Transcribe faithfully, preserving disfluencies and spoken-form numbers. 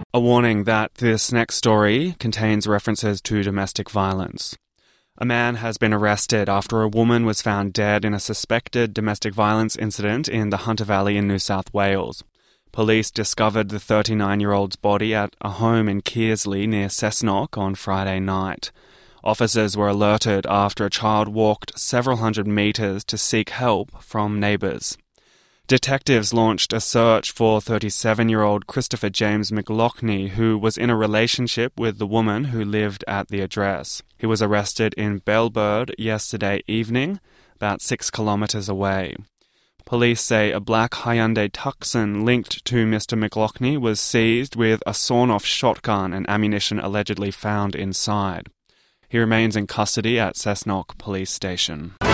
A warning that this next story contains references to domestic violence. A man has been arrested after a woman was found dead in a suspected domestic violence incident in the Hunter Valley in New South Wales. Police discovered the thirty-nine-year-old's body at a home in Kearsley near Cessnock on Friday night. Officers were alerted after a child walked several hundred metres to seek help from neighbours. Detectives launched a search for thirty-seven-year-old Christopher James McLaughlin, who was in a relationship with the woman who lived at the address. He was arrested in Bellbird yesterday evening, about six kilometres away. Police say a black Hyundai Tucson linked to Mister McLaughlin was seized with a sawn-off shotgun and ammunition allegedly found inside. He remains in custody at Cessnock Police Station.